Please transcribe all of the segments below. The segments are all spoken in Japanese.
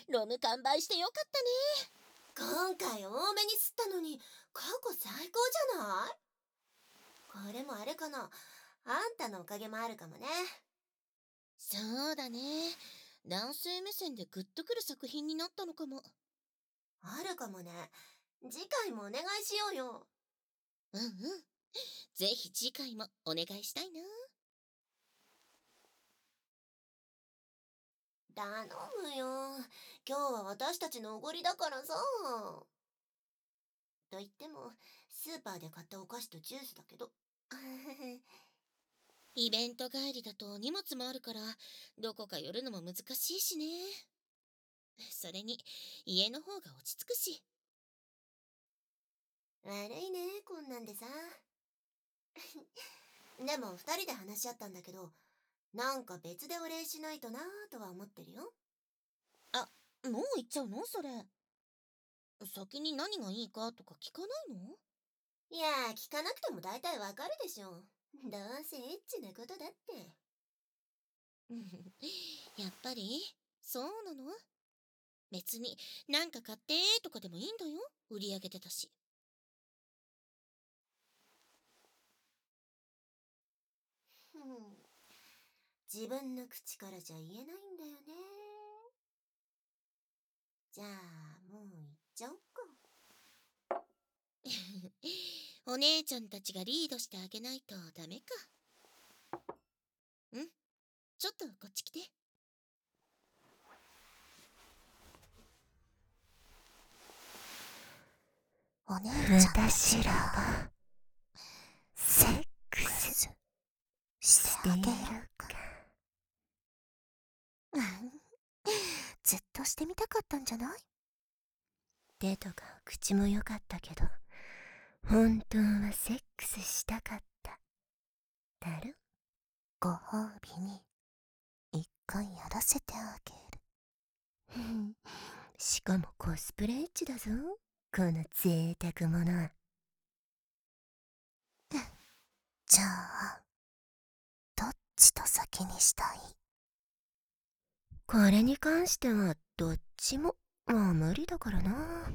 ロム完売してよかったね。 今回多めに吸ったのに過去最高じゃない？これもあれかな、あんたのおかげもあるかもね。 そうだね。男性目線でグッとくる作品になったのかも。 あるかもね。次回もお願いしようよ。 うんうん。ぜひ次回もお願いしたいな。 頼むよ。今日は私たちのおごりだからさ。と言っても、スーパーで買ったお菓子とジュースだけど。 イベント帰りだと荷物もあるから、どこか寄るのも難しいしね。それに、家の方が落ち着くし。 悪いね、こんなんでさ。でも二人で話し合ったんだけど、なんか別でお礼しないとなぁとは思ってるよ。 あ、もう言っちゃうのそれ。先に何がいいかとか聞かないの？ いやー、聞かなくても大体わかるでしょ。どうせエッチなことだって。 やっぱりそうなの？別になんか買ってとかでもいいんだよ。売り上げてたし。 自分の口からじゃ言えないんだよね。じゃあ、もう行っちゃおっか。 お姉ちゃんたちがリードしてあげないとダメか。ちょっとこっち来て。 お姉ちゃんたちがセックスしてるか。ずっとしてみたかったんじゃない？手とか口も良かったけど、本当はセックスしたかっただろ。ご褒美に一回やらせてあげる。しかもコスプレエッチだぞ、この贅沢者は。じゃあどっちと先にしたい？これに関してはどっちもまあ無理だからな。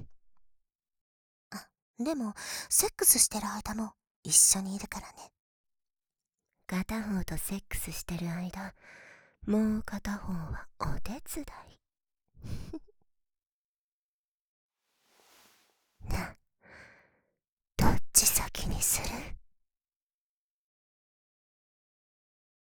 でもセックスしてる間も一緒にいるからね。片方とセックスしてる間、もう片方はお手伝い。な、どっち先にする？